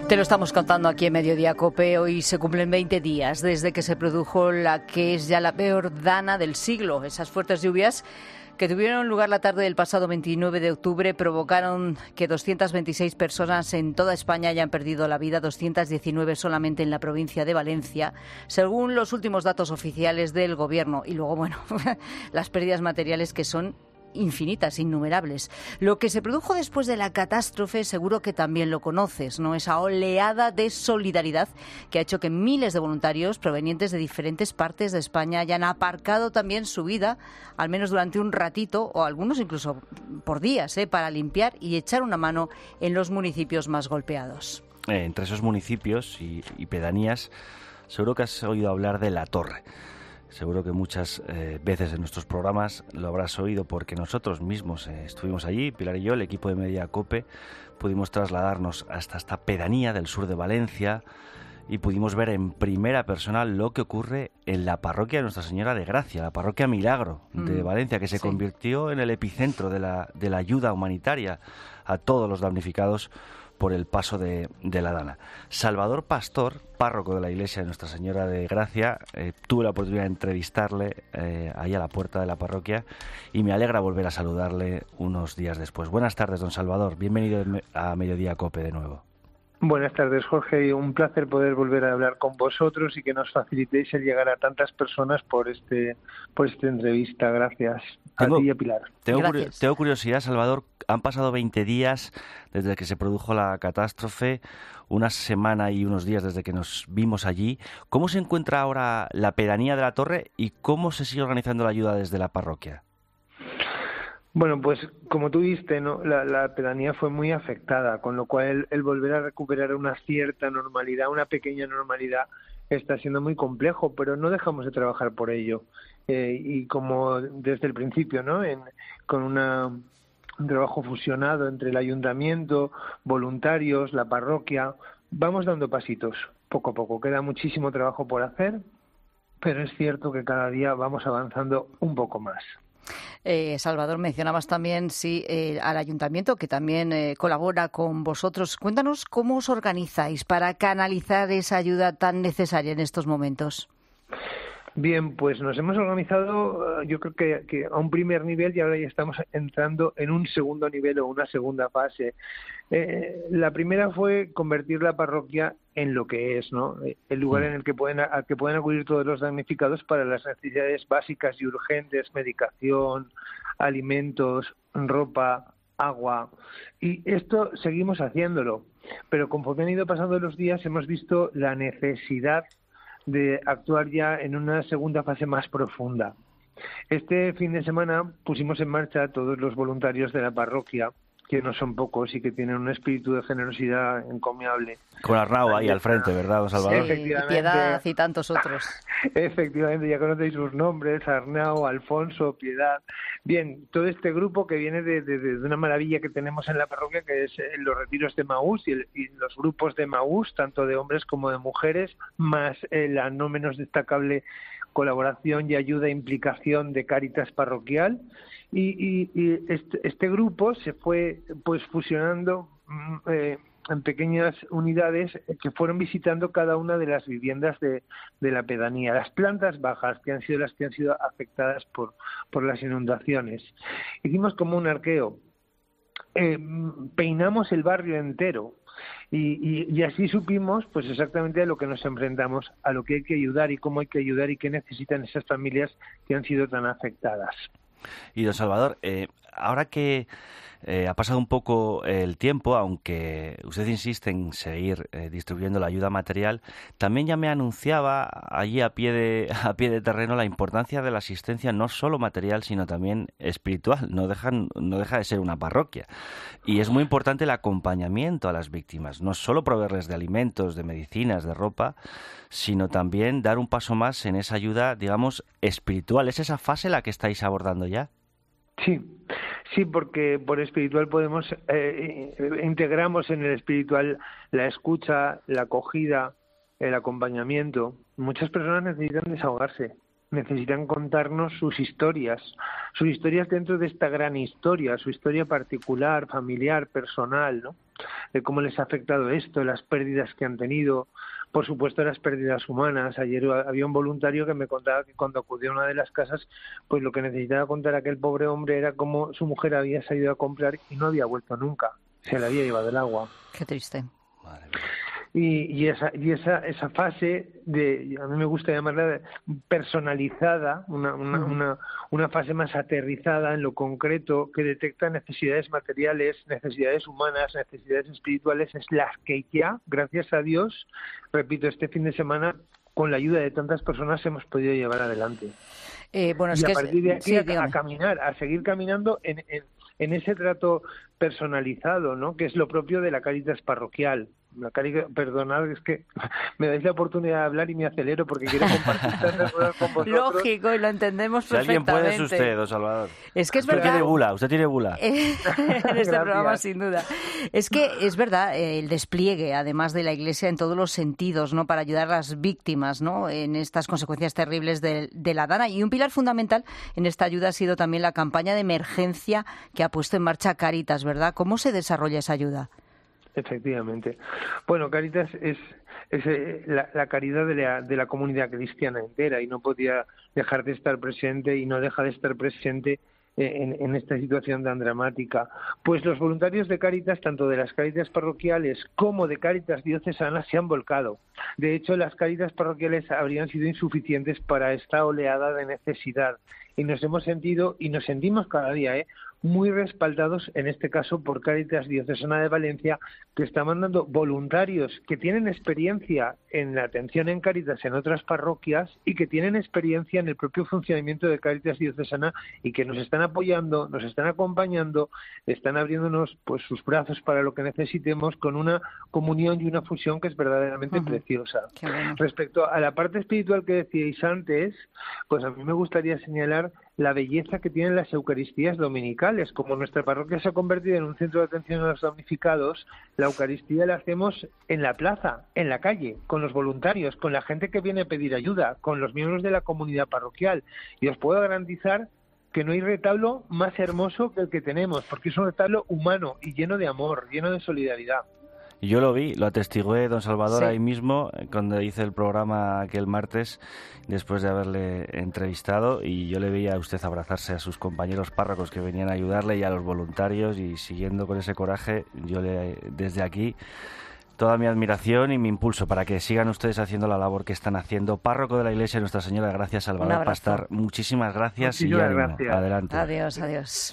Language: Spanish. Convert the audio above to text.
Te lo estamos contando aquí en Mediodía COPE. Hoy se cumplen 20 días desde que se produjo la que es ya la peor dana del siglo. Esas fuertes lluvias que tuvieron lugar la tarde del pasado 29 de octubre provocaron que 226 personas en toda España hayan perdido la vida, 219 solamente en la provincia de Valencia, según los últimos datos oficiales del Gobierno. Y luego, bueno, las pérdidas materiales que son infinitas, innumerables. Lo que se produjo después de la catástrofe seguro que también lo conoces, ¿no? Esa oleada de solidaridad que ha hecho que miles de voluntarios provenientes de diferentes partes de España hayan aparcado también su vida, al menos durante un ratito, o algunos incluso por días, para limpiar y echar una mano en los municipios más golpeados. Entre esos municipios y pedanías, seguro que has oído hablar de La Torre. Seguro que muchas veces en nuestros programas lo habrás oído porque nosotros mismos estuvimos allí, Pilar y yo, el equipo de Mediodía COPE, pudimos trasladarnos hasta esta pedanía del sur de Valencia y pudimos ver en primera persona lo que ocurre en la parroquia de Nuestra Señora de Gracia, la parroquia Milagro de Valencia, que se convirtió en el epicentro de la ayuda humanitaria a todos los damnificados por el paso de la dana. Salvador Pastor, párroco de la iglesia de Nuestra Señora de Gracia, tuve la oportunidad de entrevistarle ahí a la puerta de la parroquia y me alegra volver a saludarle unos días después. Buenas tardes, don Salvador. Bienvenido a Mediodía COPE de nuevo. Buenas tardes, Jorge. Un placer poder volver a hablar con vosotros y que nos facilitéis el llegar a tantas personas por esta entrevista. Gracias a ti y a Pilar. Tengo curiosidad, Salvador. Han pasado 20 días desde que se produjo la catástrofe, una semana y unos días desde que nos vimos allí. ¿Cómo se encuentra ahora la pedanía de La Torre y cómo se sigue organizando la ayuda desde la parroquia? Bueno, pues como tú viste, ¿no? La pedanía fue muy afectada, con lo cual el volver a recuperar una cierta normalidad, una pequeña normalidad, está siendo muy complejo, pero no dejamos de trabajar por ello. Y como desde el principio, ¿no? Con un trabajo fusionado entre el ayuntamiento, voluntarios, la parroquia, vamos dando pasitos, poco a poco. Queda muchísimo trabajo por hacer, pero es cierto que cada día vamos avanzando un poco más. Salvador, mencionabas también al ayuntamiento que también colabora con vosotros. Cuéntanos cómo os organizáis para canalizar esa ayuda tan necesaria en estos momentos. Bien, pues nos hemos organizado, yo creo que a un primer nivel y ahora ya estamos entrando en un segundo nivel o una segunda fase. La primera fue convertir la parroquia en lo que es, ¿no? El lugar en el que pueden acudir todos los damnificados para las necesidades básicas y urgentes, medicación, alimentos, ropa, agua. Y esto seguimos haciéndolo, pero conforme han ido pasando los días hemos visto la necesidad de actuar ya en una segunda fase más profunda. Este fin de semana pusimos en marcha a todos los voluntarios de la parroquia, que no son pocos y que tienen un espíritu de generosidad encomiable. Con Arnau ahí al frente, ¿verdad, don Salvador? Sí, y Piedad y tantos otros. Efectivamente, ya conocéis sus nombres, Arnau, Alfonso, Piedad. Bien, todo este grupo que viene de una maravilla que tenemos en la parroquia, que es los retiros de Maús y los grupos de Maús, tanto de hombres como de mujeres, más la no menos destacable colaboración y ayuda e implicación de Cáritas parroquial. Y este grupo se fue pues fusionando en pequeñas unidades que fueron visitando cada una de las viviendas de la pedanía, las plantas bajas, que han sido las que han sido afectadas por las inundaciones. Hicimos como un arqueo, peinamos el barrio entero y así supimos pues exactamente a lo que nos enfrentamos, a lo que hay que ayudar y cómo hay que ayudar y qué necesitan esas familias que han sido tan afectadas. Y don Salvador, ahora que ha pasado un poco el tiempo, aunque usted insiste en seguir distribuyendo la ayuda material, también ya me anunciaba allí a pie de terreno la importancia de la asistencia no solo material, sino también espiritual. No deja de ser una parroquia. Y es muy importante el acompañamiento a las víctimas, no solo proveerles de alimentos, de medicinas, de ropa, sino también dar un paso más en esa ayuda, digamos, espiritual. ¿Es esa fase la que estáis abordando ya? Sí, porque por espiritual podemos integramos en el espiritual la escucha, la acogida, el acompañamiento. Muchas personas necesitan desahogarse, necesitan contarnos sus historias dentro de esta gran historia, su historia particular, familiar, personal, ¿no? de cómo les ha afectado esto, las pérdidas que han tenido, por supuesto las pérdidas humanas. Ayer había un voluntario que me contaba que cuando acudió a una de las casas, pues lo que necesitaba contar aquel pobre hombre era cómo su mujer había salido a comprar y no había vuelto nunca, se la había llevado el agua. Qué triste. Madre mía. Y esa fase de, a mí me gusta llamarla personalizada, una fase más aterrizada en lo concreto, que detecta necesidades materiales, necesidades humanas, necesidades espirituales, es las que ya, gracias a Dios, repito, este fin de semana, con la ayuda de tantas personas hemos podido llevar adelante. Bueno, es y que a partir de aquí a caminar, a seguir caminando en ese trato personalizado, ¿no? Que es lo propio de la Cáritas parroquial. Perdonad, es que me dais la oportunidad de hablar y me acelero porque quiero compartir tantas cosas con vosotros. Lógico, y lo entendemos perfectamente. Si alguien puede es usted, don Salvador. Es que es verdad. Usted tiene bula. En este programa, sin duda. Es que es verdad, el despliegue, además de la Iglesia, en todos los sentidos, ¿no? Para ayudar a las víctimas, ¿no? En estas consecuencias terribles de la Dana. Y un pilar fundamental en esta ayuda ha sido también la campaña de emergencia que ha puesto en marcha Cáritas, ¿verdad? ¿Cómo se desarrolla esa ayuda? Efectivamente. Bueno, Cáritas es la caridad de la comunidad cristiana entera y no podía dejar de estar presente y no deja de estar presente en esta situación tan dramática. Pues los voluntarios de Cáritas, tanto de las Cáritas parroquiales como de Cáritas diocesanas, se han volcado. De hecho, las Cáritas parroquiales habrían sido insuficientes para esta oleada de necesidad y nos hemos sentido y nos sentimos cada día muy respaldados, en este caso por Cáritas Diocesana de Valencia, que está mandando voluntarios que tienen experiencia en la atención en Cáritas en otras parroquias y que tienen experiencia en el propio funcionamiento de Cáritas Diocesana y que nos están apoyando, nos están acompañando, están abriéndonos pues sus brazos para lo que necesitemos, con una comunión y una fusión que es verdaderamente preciosa. Bueno. Respecto a la parte espiritual que decíais antes, pues a mí me gustaría señalar la belleza que tienen las Eucaristías dominicales. Como nuestra parroquia se ha convertido en un centro de atención a los damnificados, la Eucaristía la hacemos en la plaza, en la calle, con los voluntarios, con la gente que viene a pedir ayuda, con los miembros de la comunidad parroquial. Y os puedo garantizar que no hay retablo más hermoso que el que tenemos, porque es un retablo humano y lleno de amor, lleno de solidaridad. Y yo lo vi, lo atestigué don Salvador Sí. ahí mismo, cuando hice el programa aquel martes, después de haberle entrevistado, y yo le veía a usted abrazarse a sus compañeros párrocos que venían a ayudarle y a los voluntarios, y siguiendo con ese coraje, yo desde aquí toda mi admiración y mi impulso para que sigan ustedes haciendo la labor que están haciendo. Párroco de la Iglesia Nuestra Señora de Gracia, Salvador Pastar, muchísimas gracias. Muchísimas y ánimo. gracias. Adelante. Adiós, adiós.